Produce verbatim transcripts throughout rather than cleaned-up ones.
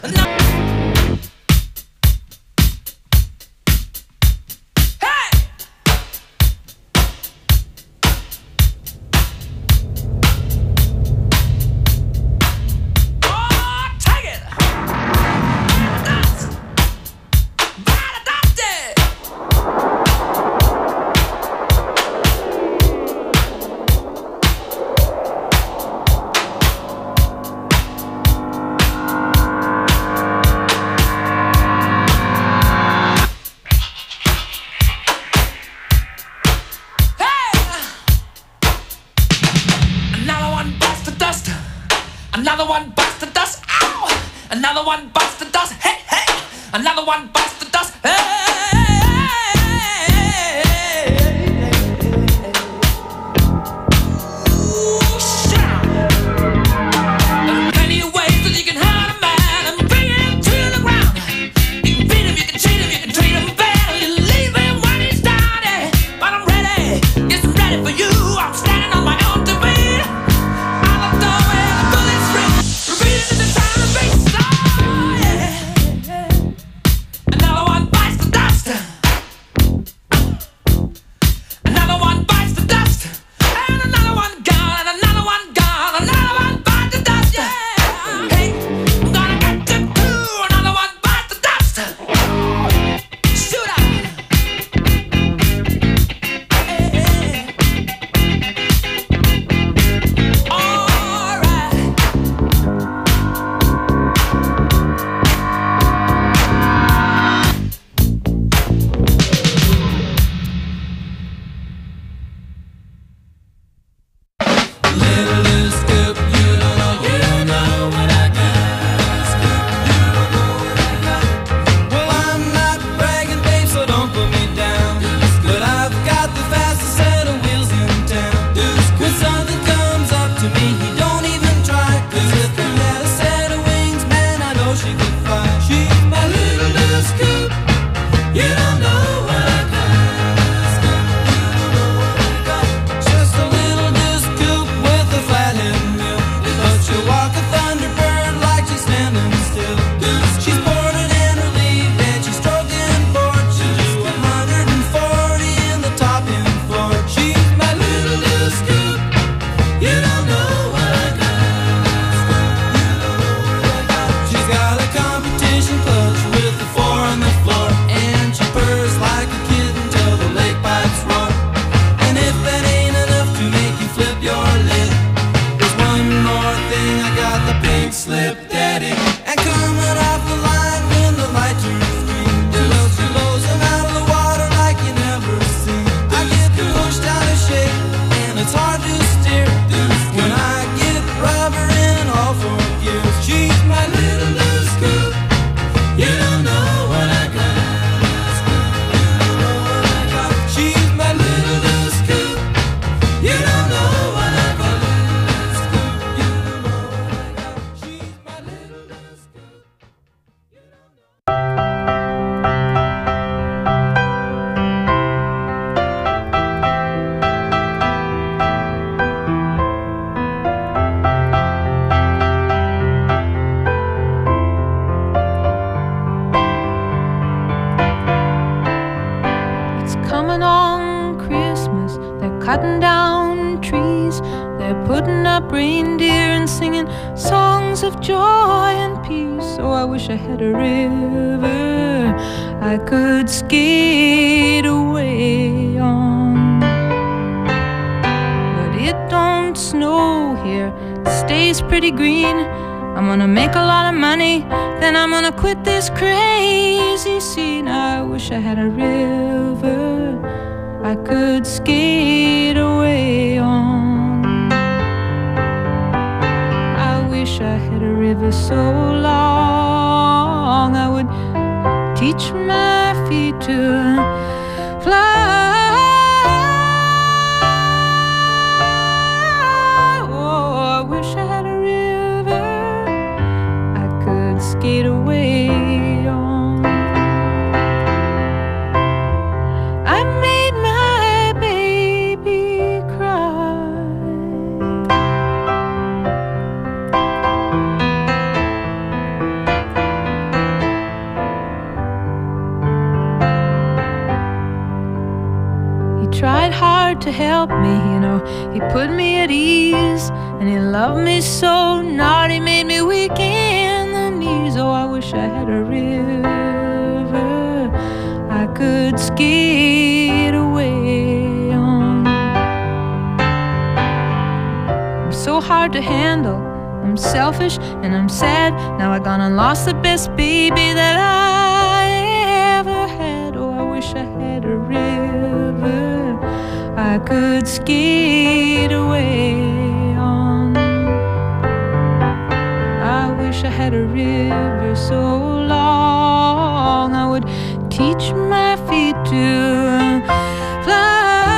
Another one bites the dust. Ow! Another one bites the dust. Hey, hey! Another one bites the dust. Hey! cutting down trees. They're putting up reindeer and singing songs of joy and peace. Oh, I wish I had a river I could skate away on. But it don't snow here, it stays pretty green. I'm gonna make a lot of money, then I'm gonna quit this crazy scene. I wish I had a river I could skate away on. I wish I had a river so long I would teach my feet to fly. Oh, I wish I had a river I could skate away on. I made my baby cry. tried hard to help me, you know. He put me at ease, and he loved me so. Not he made me weak in the knees. Oh, I wish I had a river I could skate away on. I'm so hard to handle, I'm selfish and I'm sad. Now I gone and lost the best baby that I ever had. Oh, I wish I had a river I could skate away on. I wish I had a river so long I would teach my feet to fly.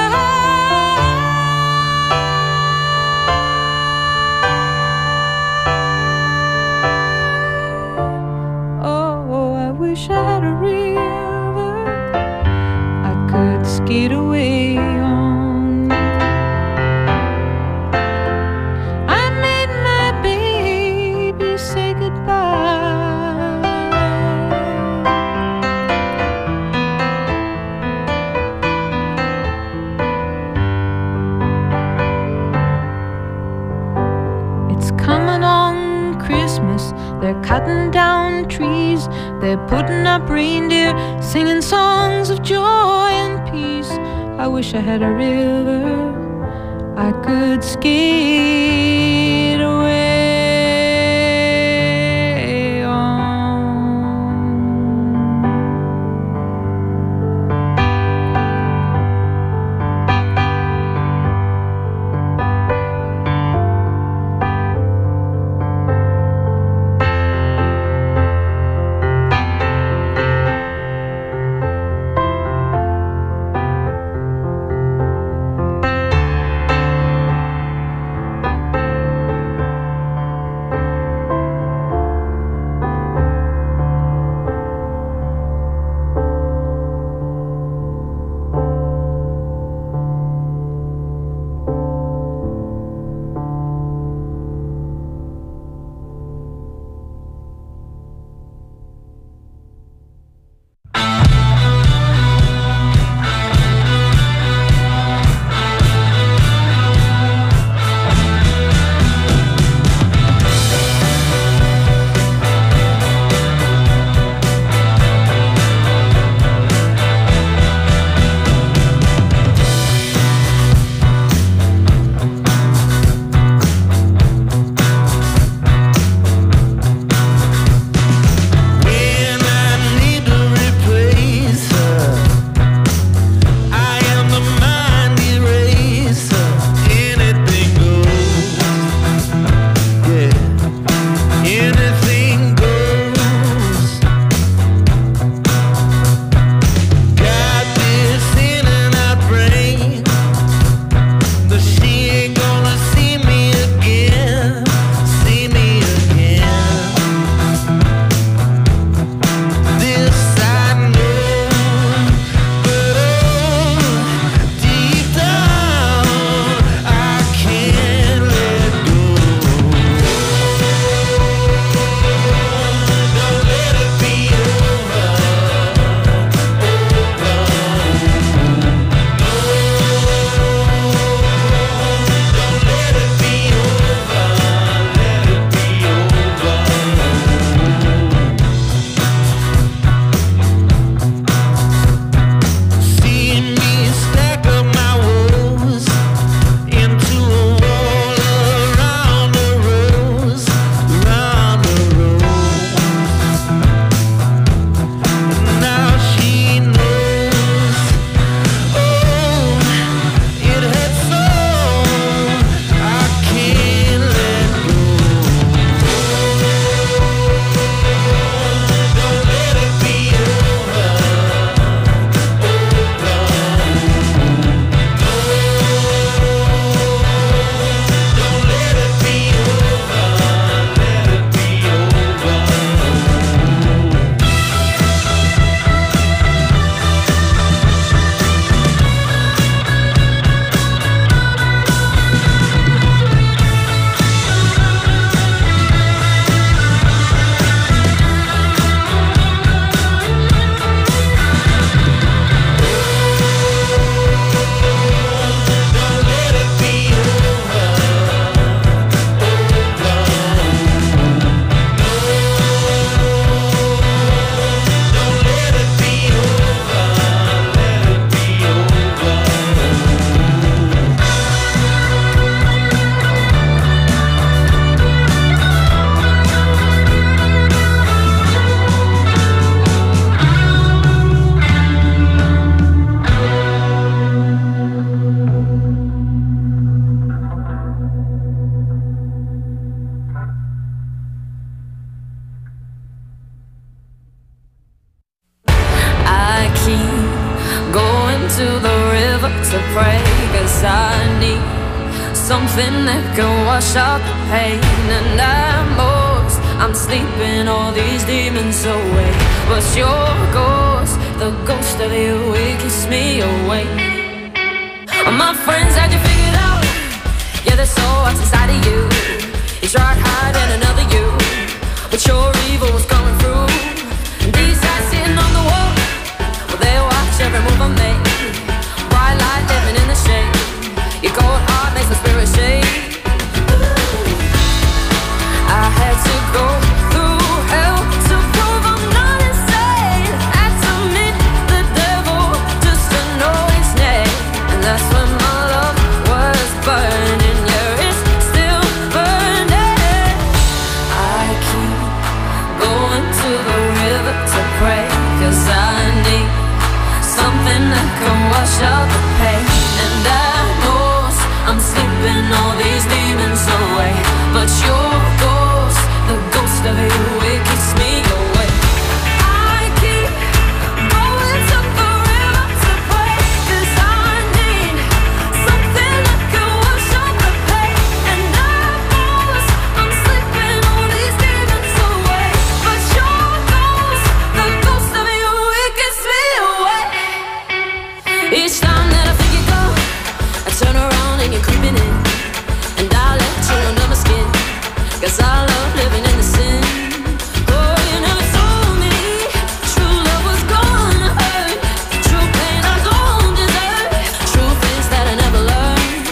Oh, I wish I had a river I could skate away on. I made my baby say goodbye. It's coming on Christmas, they're cutting down trees, they're putting up reindeer, singing songs of joy and peace. I wish I had a river I could skate away on. to pray, 'cause I need something that can wash out the pain. And at most, I'm sleeping all these demons away. But your ghost, the ghost of you, it keeps me awake. My friends had you figured out. Yeah, there's so what's inside of you. You tried hiding another you, but your evil was coming through. And these eyes sitting on the wall, well, they watch every move I make. Bright light living in the shade. Your cold heart makes my spirit shake. I had to go through hell to prove I'm not insane. Had to meet the devil just to know his name. And that's when my love was burning. Yeah, it's still burning. I keep going to the river to pray, 'cause I need something that can wash out the pain. And I know I'm sleeping all these demons away. But your ghost, the ghost of you, it keeps me awake. I keep going to the river to pray, 'cause I need something that can wash out the pain. And I know I'm sleeping all these demons away. But your ghost, the ghost of you, it keeps me awake. Each time that I think you go, I turn around and you're creeping in. And I let you under my skin, 'cause I love living in the sin. Oh, you never told me true love was gonna hurt. True pain I don't deserve. Truth is that I never learned.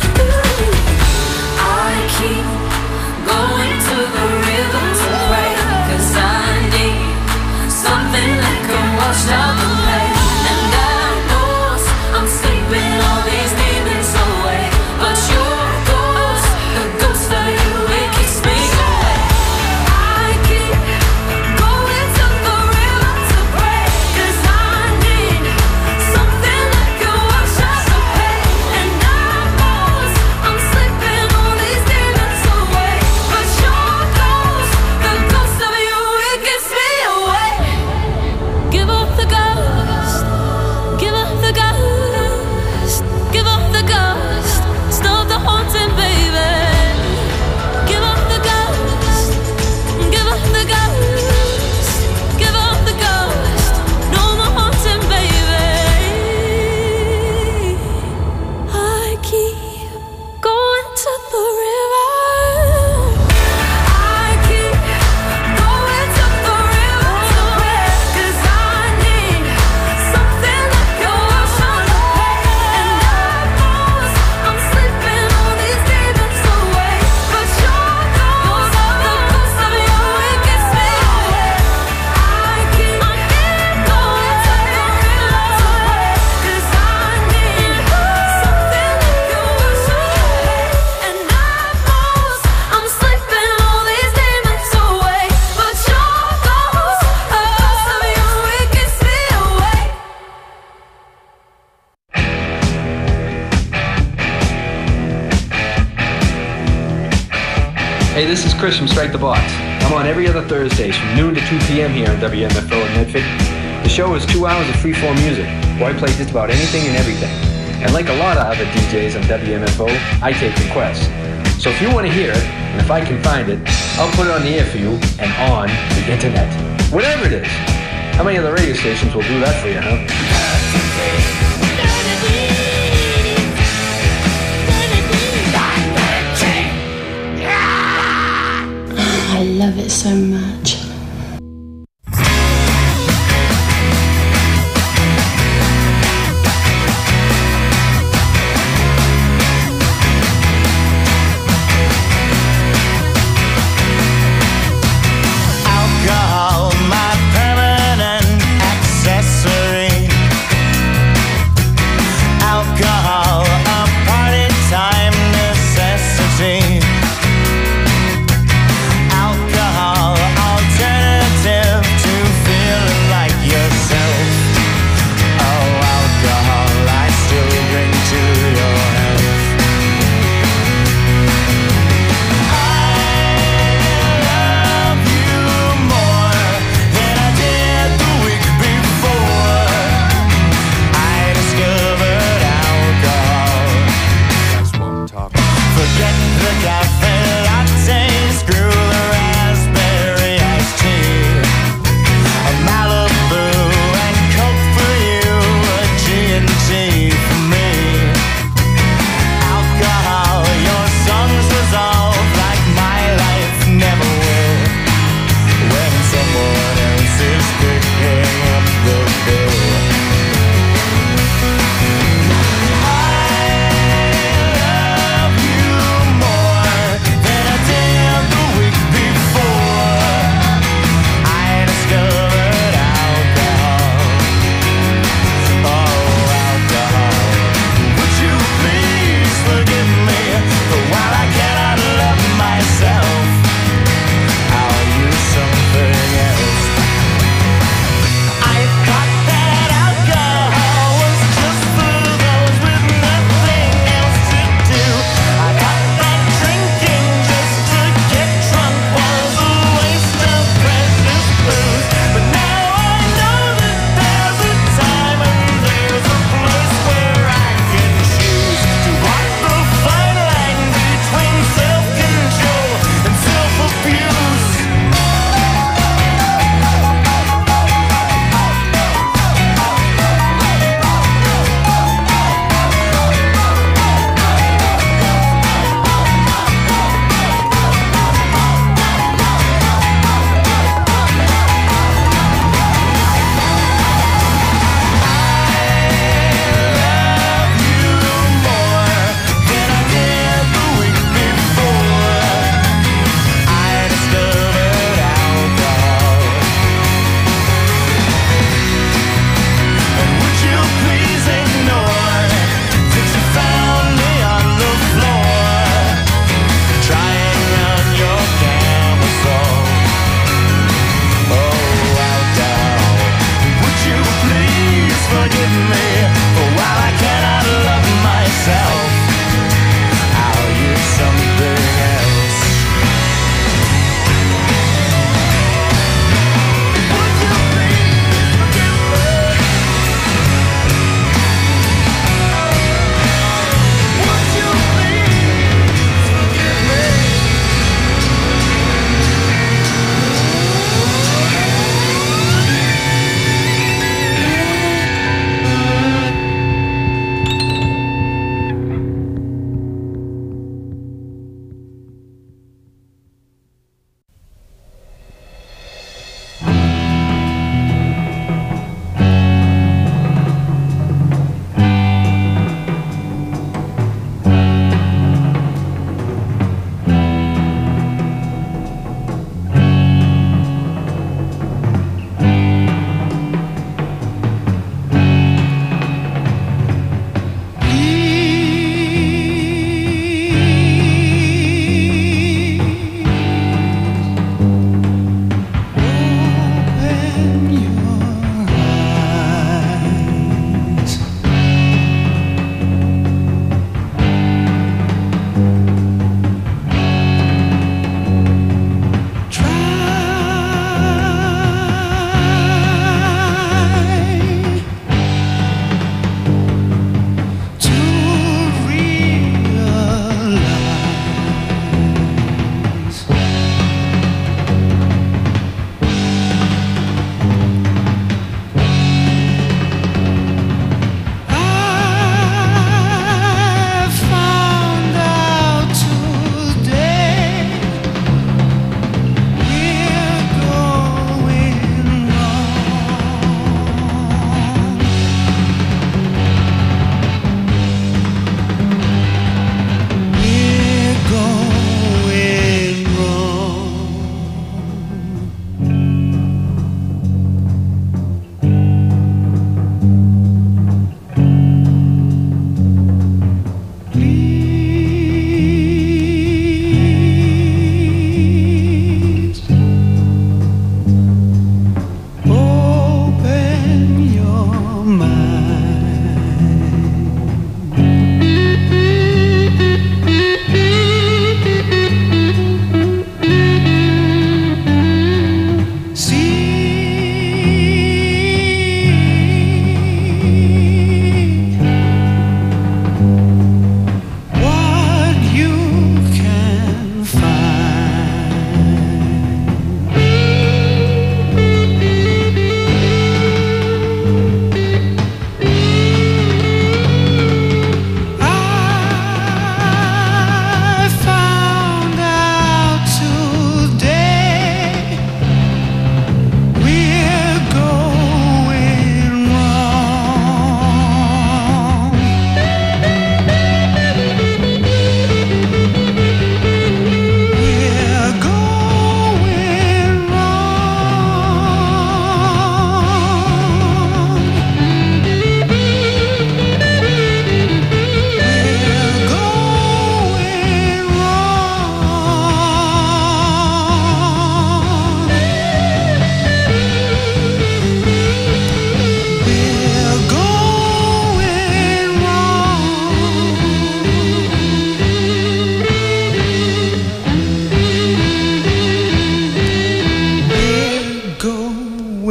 Ooh. I keep going to the river to pray, 'cause I need something that can wash out the pain. And I know I'm sleeping all these demons away. But your ghost, the ghost of you, it keeps me awake. I keep going to the river to pray, 'cause I need something that can wash out the pain. And I know I'm sleeping all these demons away. But your ghost, the ghost of you, it keeps me awake. Give up the ghost, give up the ghost, give up the ghost, stop the haunting, baby. Give up the ghost, give up the ghost, give up the ghost, no more haunting, baby. I keep going to the river. I keep going to the river to pray, 'cause I need something that can wash out the pain. And I know I'm sleeping all these demons away. But your ghost, the ghost of you, it keeps me awake. I keep going to the river to pray, 'cause I need something that can wash out the pain. And I know I'm sleeping all these demons away. But your ghost, the ghost of you, it keeps me awake. Hey, this is Chris from Strike the Box. I'm on every other Thursdays from noon to two p.m. here on W M F O in Medford. The show is two hours of free-form music, where I play just about anything and everything. And like a lot of other D Js on W M F O, I take requests. So if you want to hear it, and if I can find it, I'll put it on the air for you and on the internet. Whatever it is. How many other radio stations will do that for you, huh? I love it so much. Alcohol, my permanent accessory. Alcohol, a party time necessity. Alcohol, I'll turn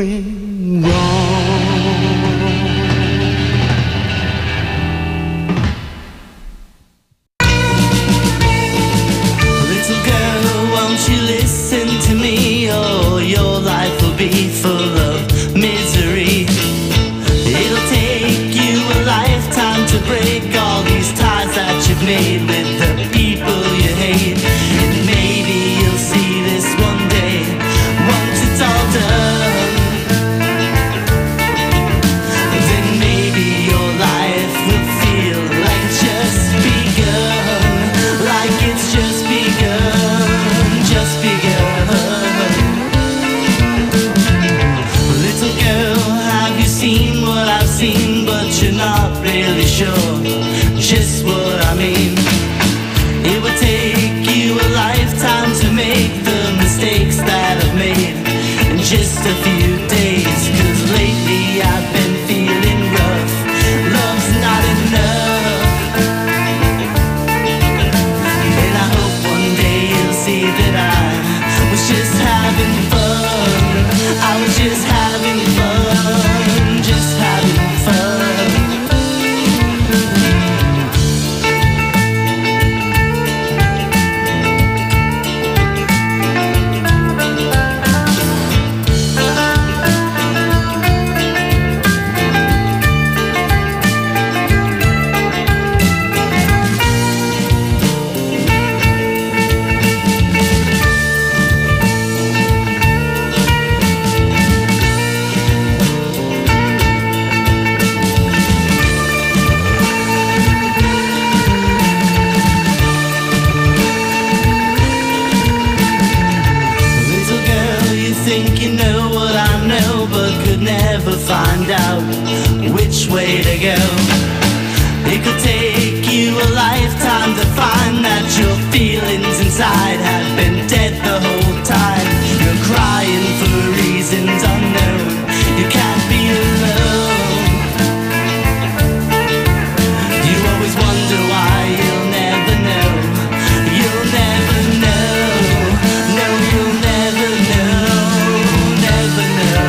going wrong. Little girl, won't you listen to me, or your life will be full of misery. It'll take you a lifetime to break all these ties that you've made with the people you hate. And maybe you'll see this one day, once it's all done. Then maybe your life will feel like it's just begun, like it's just begun, just begun. Little girl, have you seen what I've seen, but you're not really sure just what I mean. It would take you a lifetime to make the mistakes that I've made in just a few days. Cause lately I've been feeling rough, love's not enough. And I hope one day you'll see that I was just having fun. I was just having fun, just having fun. Think you know what I know, but could never find out which way to go. It could take you a lifetime to find that your feelings inside have been dead the whole time. You're crying for reasons unknown, you can't be alone. You always wonder why, you'll never know. You'll never know. No, you'll never know. Never know.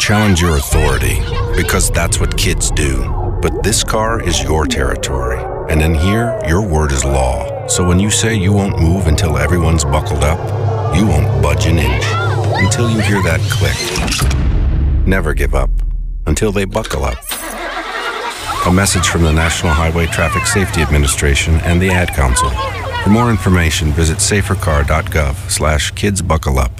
challenge your authority, because that's what kids do. But this car is your territory, and in here, your word is law. So when you say you won't move until everyone's buckled up, you won't budge an inch until you hear that click. Never give up until they buckle up. A message from the National Highway Traffic Safety Administration and the Ad Council. For more information, visit safercar.gov slash kidsbuckleup.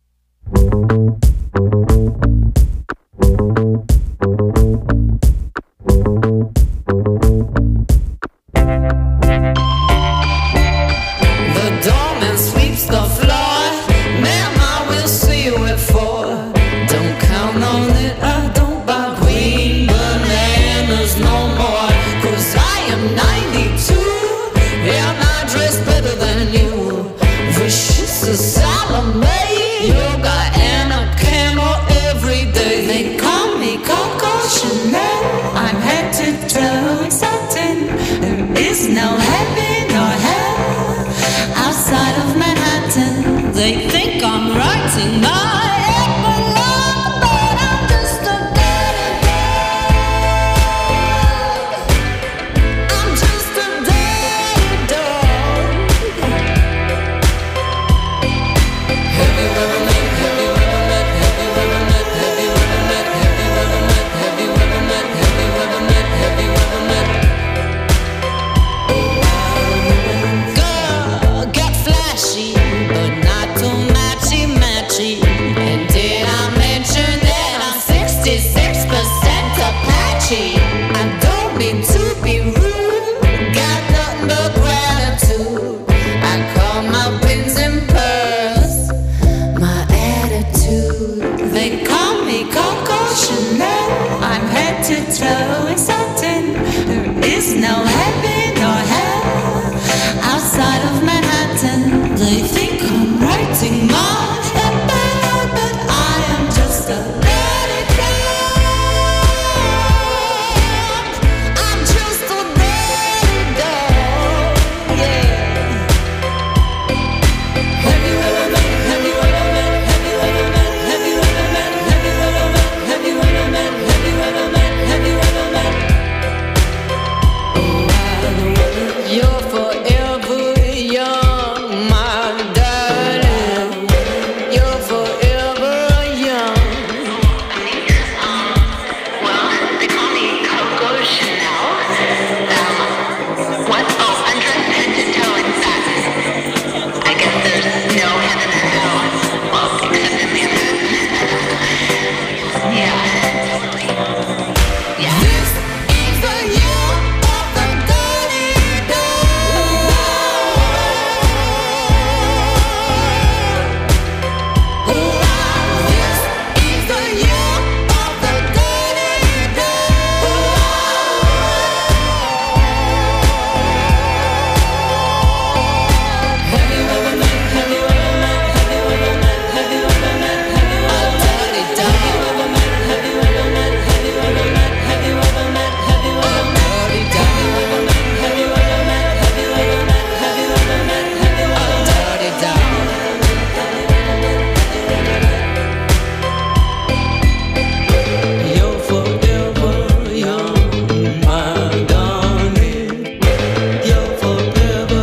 The doorman sweeps the floor. Ma'am, I will see you at four. Don't count on it, I don't buy green bananas no more. Cause I am ninety-two, and I dress better than you. Vicious as Salome, yoga and a camel every day. They call me Coco Chanel. I'm head to toe exciting. There is no heaven or hell outside of Manhattan. They think I'm writing my epilogue, but I'm just a dirty dog. I'm just a dirty dog. Have you ever met, have you ever met, have you ever met, have you ever met, have you ever met, have you ever met, have you ever met, have you ever met? Girl, get flashy, but not too matchy matchy. And did I mention that I'm sixty-six percent Apache? I don't mean to be rude, got nothing but gratitude. I call my pins and pearls my attitude. They call me Coco Chanel. I'm head to toe exciting. There is no heaven or hell outside of Manhattan. They think I'm writing my epilogue, but I am just a dirty dog. I'm just a dirty dog, yeah. Have you ever met, have you ever met, have you ever met, have you ever met, have you ever met, have you ever met, have you ever met, have you ever met? You're forever young, my darling. You're forever young. Well, they call me Coco Chanel. Um, what? Oh, undressed head to toe in satin. I guess there's no heaven or hell. Well, except in Manhattan. Yeah. Yeah. This is the year of the dirty dog. This is the year of the dirty dog. Have you ever met, have you ever met, have you ever met, have you ever met, have you ever met a dirty dog? Have you ever met, have you ever met, have you ever met, have you ever met, have you ever met a dirty dog? Have you ever met, have you ever met, have you ever met, have you ever met, have you ever met a dirty dog? You're forever young, my darling. You're forever.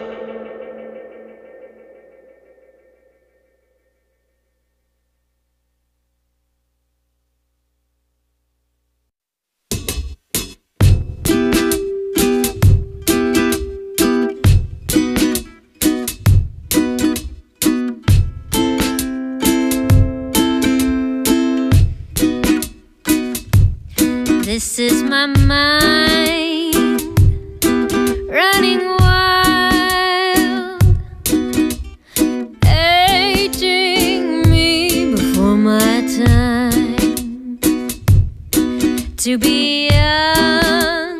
This is my mind running wild, aging me before my time. To be young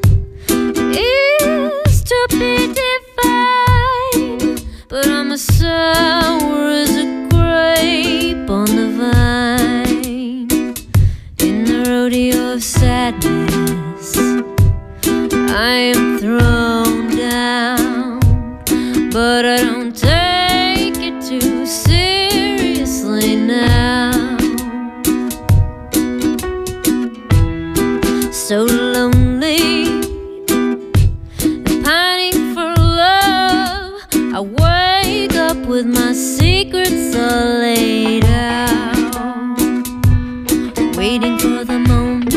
is to be divine, but I'm as sour as a grape on the vine. In the rodeo of sadness, I am thrown down, but I don't take it too seriously now. I wake up with my secrets all laid out, waiting for the moment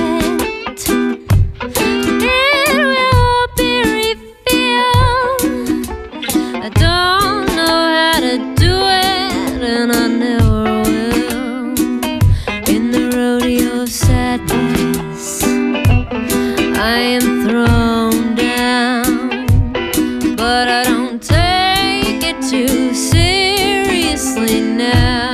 it will be revealed. I don't know how to do it, and I never will. In the rodeo of sadness, I am thrown down, but I don't take it too seriously now.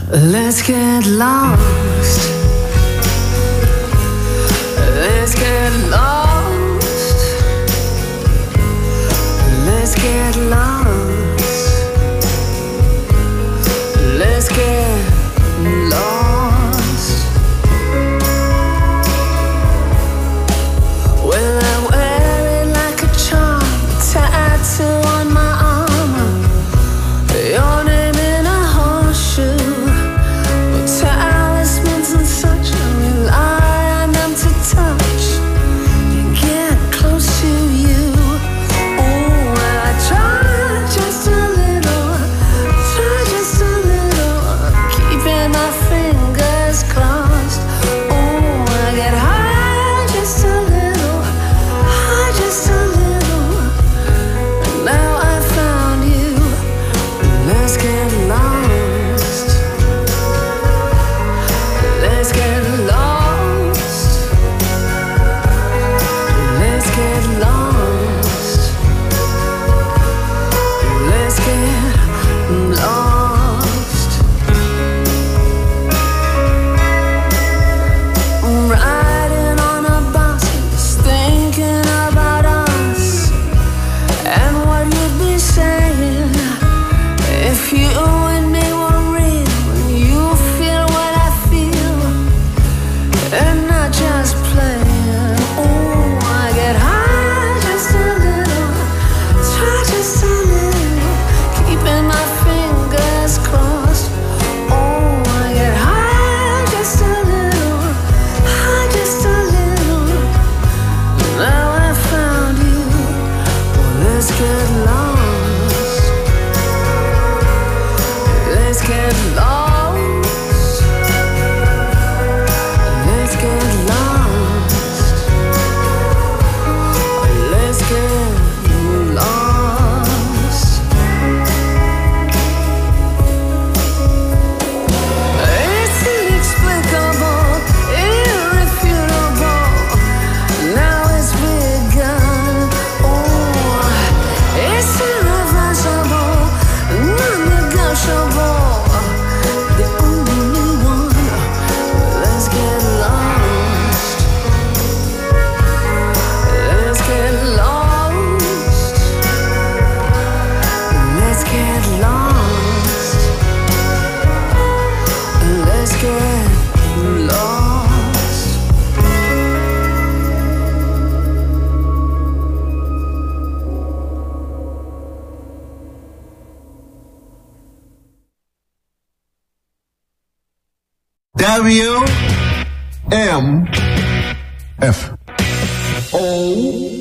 Let's get lost. Let's get lost. Let's get lost. Let's get lost. Well, I wear it like a charm, tattoo on my armor. Your name in a horseshoe. But talismans and such rely on them to touch and get close to you. Oh, I try just a little, try just a little, keeping my fingers crossed. Oh, I get high just a little, high just a little. And now I found you. Let's get lost. Let's get lost. Let's get lost. Let's get lost. I'm riding on a bus, just thinking about us and what you'd be saying if you and me were real. When you feel what I feel and not just playing. Oh, I get high just a little, try just a little, keeping my fingers crossed. Oh, I get high just a little, high just a little. Now I found you. Well, let's get lost. Let's get lost. Let's get lost. Let's get lost. It's inexplicable, irrefutable. Now it's begun. Oh, it's irreversible, non-negotiable. The only one. Let's get lost. Let's get lost. Let's get lost. Let's get lost. W M F O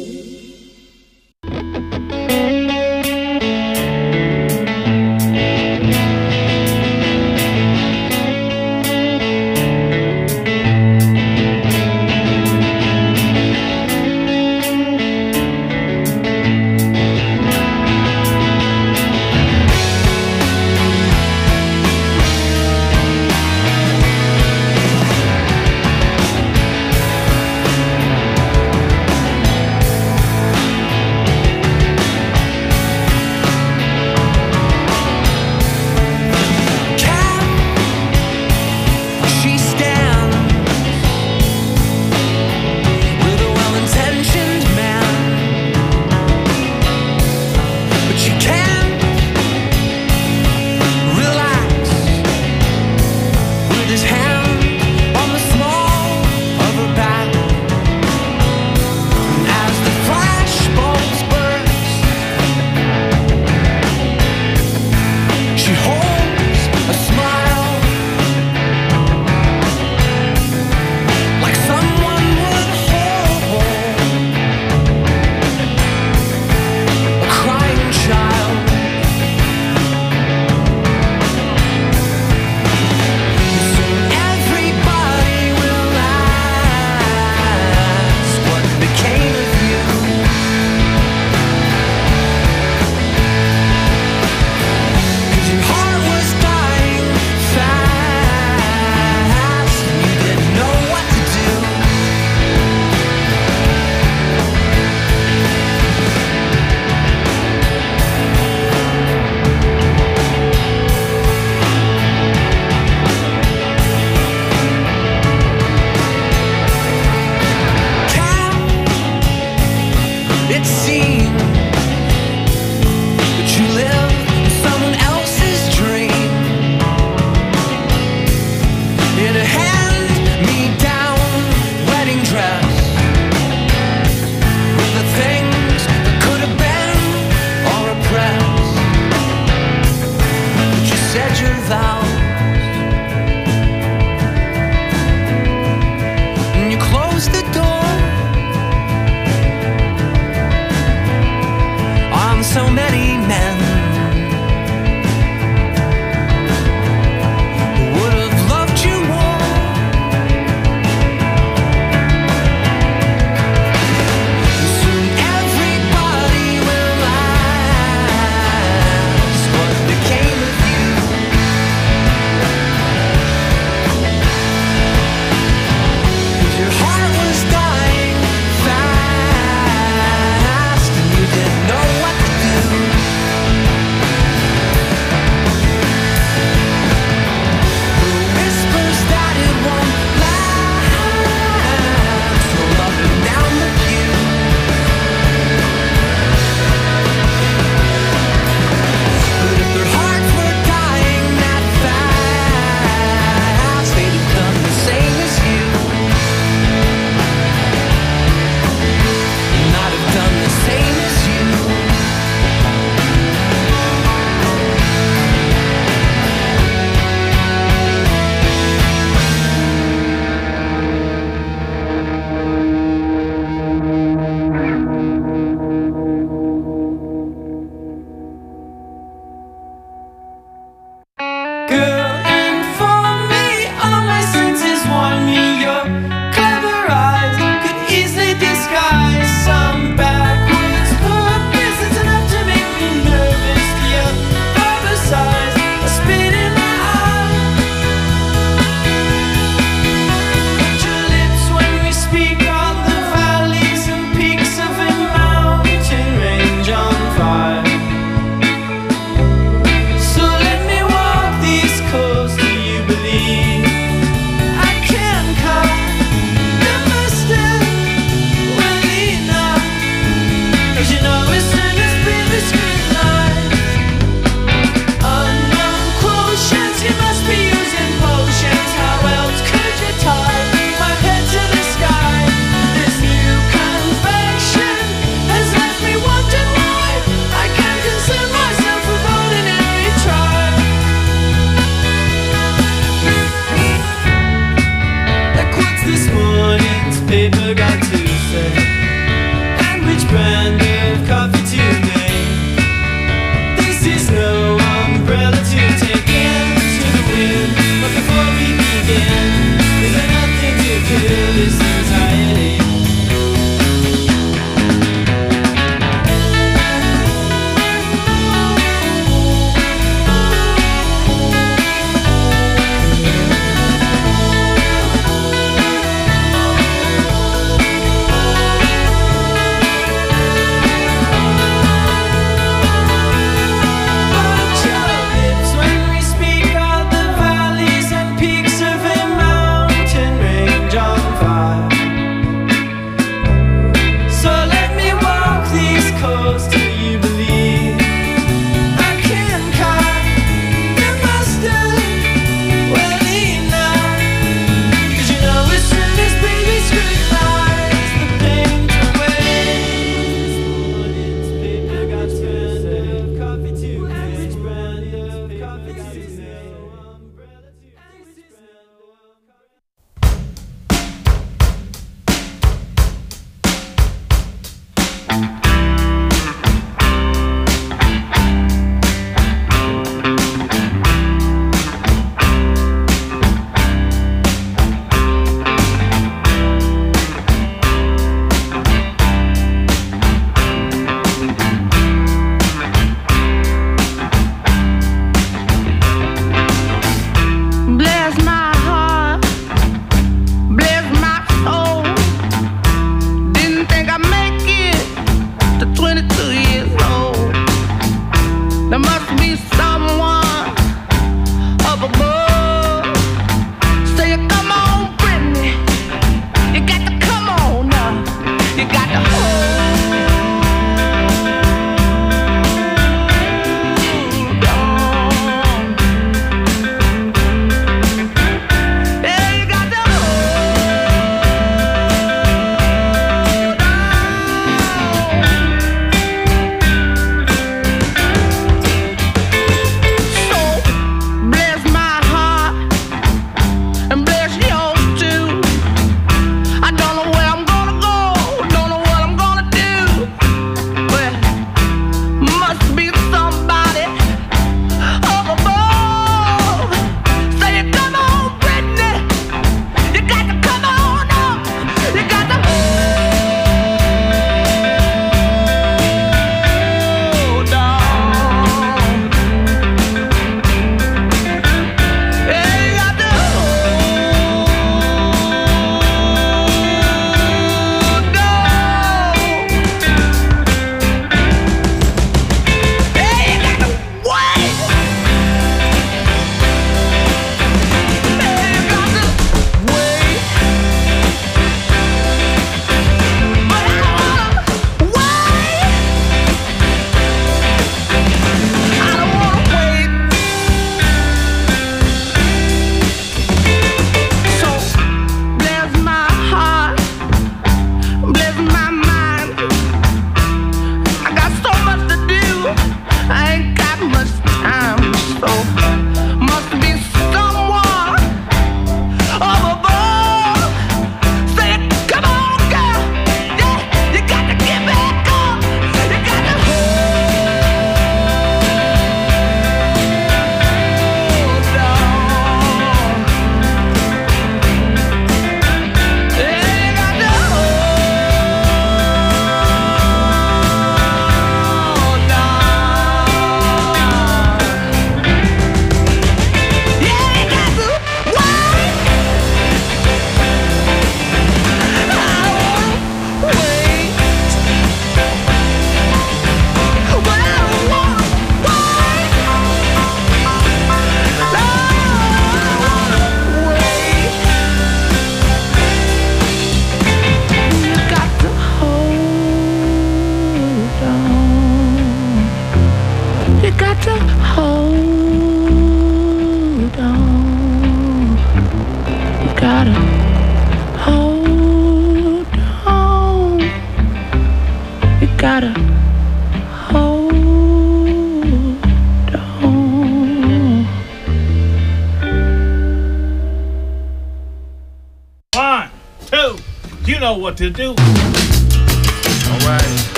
You know what to do. All right.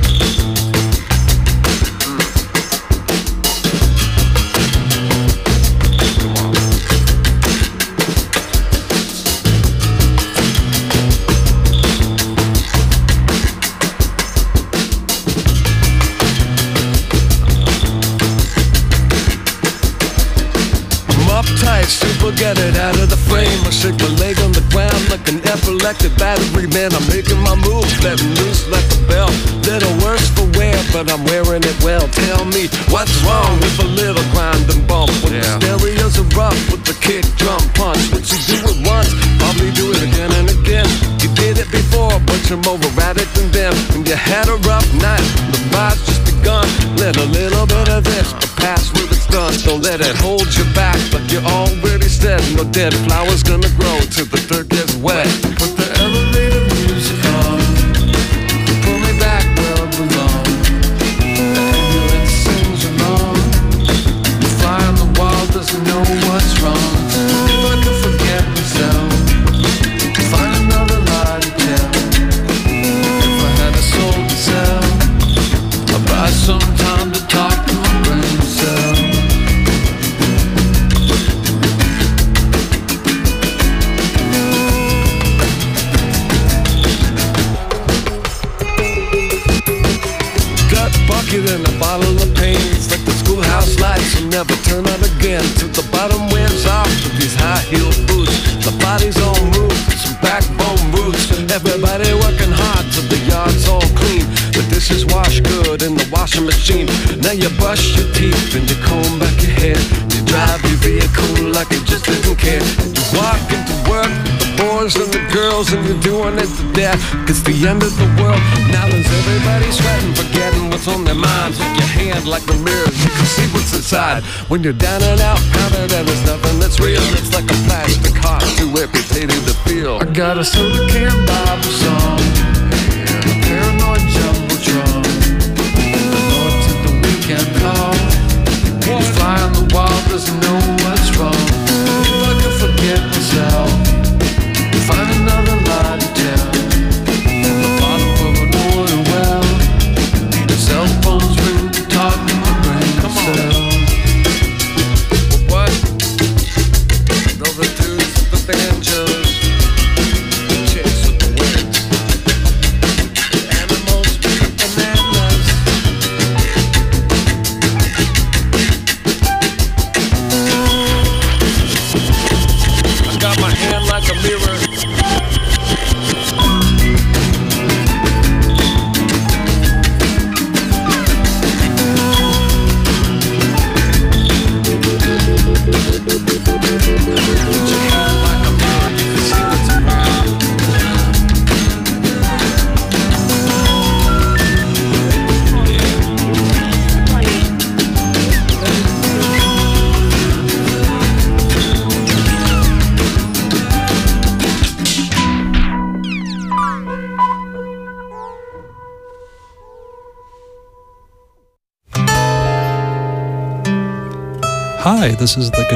Super get it out of the frame. I shake my leg on the ground like an epileptic battery. Man, I'm making my moves, letting loose like a bell. Little worse for wear, but I'm wearing it well. Tell me, what's wrong with a little grind and bump? When yeah. the stereos are rough with the kick, drum, punch. What you do it once, probably do it again and again. You did it before, but you're more erratic than them. When you had a rough night, the ride's just begun. Let a little bit of this, but pass with it's done. Don't let it hold you back, like you already said. No dead flowers gonna grow till the dirt gets wet. Put the elevator music on, pull me back where I belong. The ambulance sings along. The fly on the wall doesn't know what's wrong. If I could forget myself, find another lie to tell. If I had a soul to sell, I'd buy some time to talk to my brain cell. And a bottle of pain. It's like the schoolhouse lights will never turn on again till the bottom wears off with these high heel boots. The body's on move, some backbone roots. Everybody working hard till the yard's all clean. The dishes wash good in the washing machine. Now you brush your teeth and you comb back your hair. You drive your vehicle like you just didn't care. You walk into work with the boys and the girls and you're doing it to death. It's the end of the world. Now there's everybody sweating, forgetting what's on their minds. With your hand like the mirror, you can see what's inside. When you're down and out, pounded and there's nothing that's real. It's like a plastic heart too amputated to feel. I got a soda can Bible song, a paranoid jumbotron, the Lord took the weekend call. The fly on the wall doesn't know what's wrong. If I could forget myself, find another lie to tell. From the bottom of an oil well, the cell phones ring to talk to my brain cell. What? Those are dudes with the banjos, the chicks with the wigs, the animals with the bananas. I got my hand like a mirror. Hi, this is the